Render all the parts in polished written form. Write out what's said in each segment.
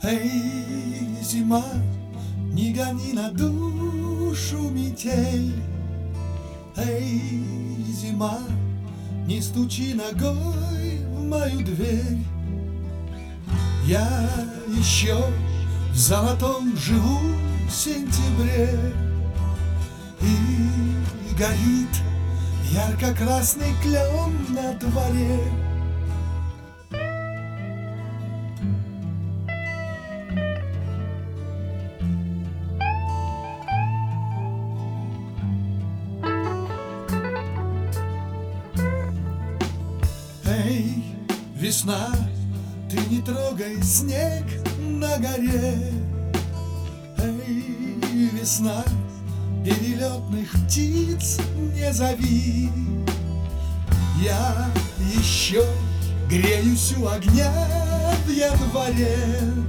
Эй, зима, не гони на душу метель. Эй, зима, не стучи ногой в мою дверь. Я еще в золотом живу сентябре, и горит ярко-красный клен на дворе. Эй, весна, ты не трогай снег на горе. Эй, весна, перелетных птиц не зови. Я еще греюсь у огня в январе.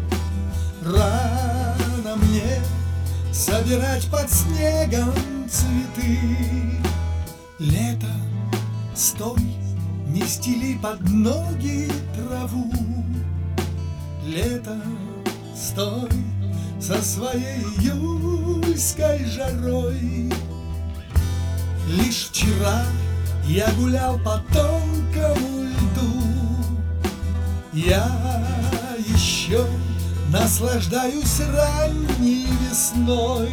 Рано мне собирать под снегом цветы. Лето, стой, не стели под ноги траву. Лето, стой со своей июльской жарой. Лишь вчера я гулял по тонкому льду. Я еще наслаждаюсь ранней весной.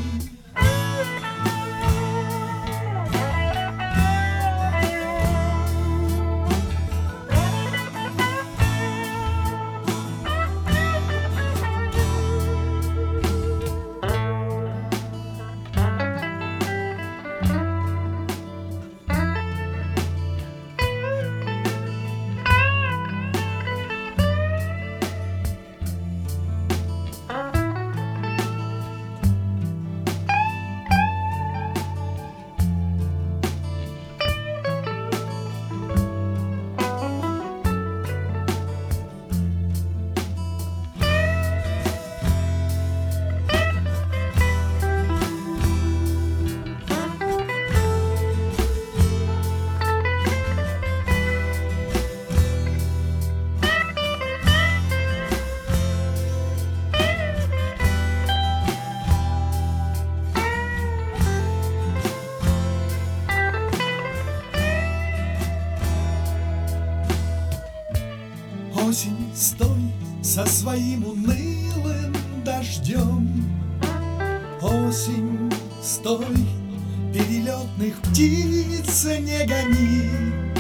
Осень, стой со своим унылым дождем. Осень, стой, перелетных птиц не гони.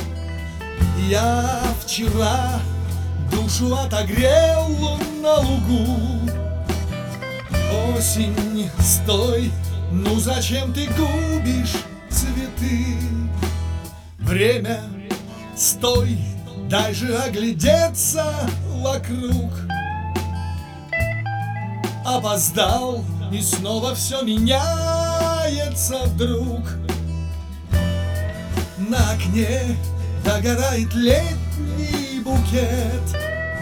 Я вчера душу отогрел на лугу. Осень, стой, ну зачем ты губишь цветы? Время, стой, дай же оглядеться вокруг. Опоздал, и снова все меняется вдруг. На окне догорает летний букет,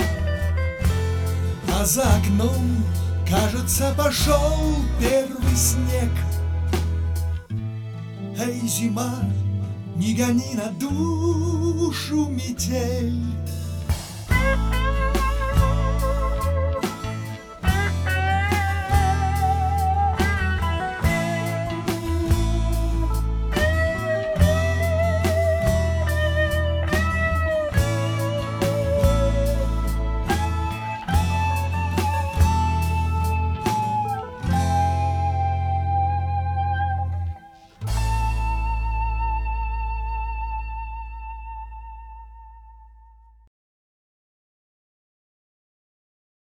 а за окном, кажется, пошел первый снег. Эй, зима, не гони на душу метель.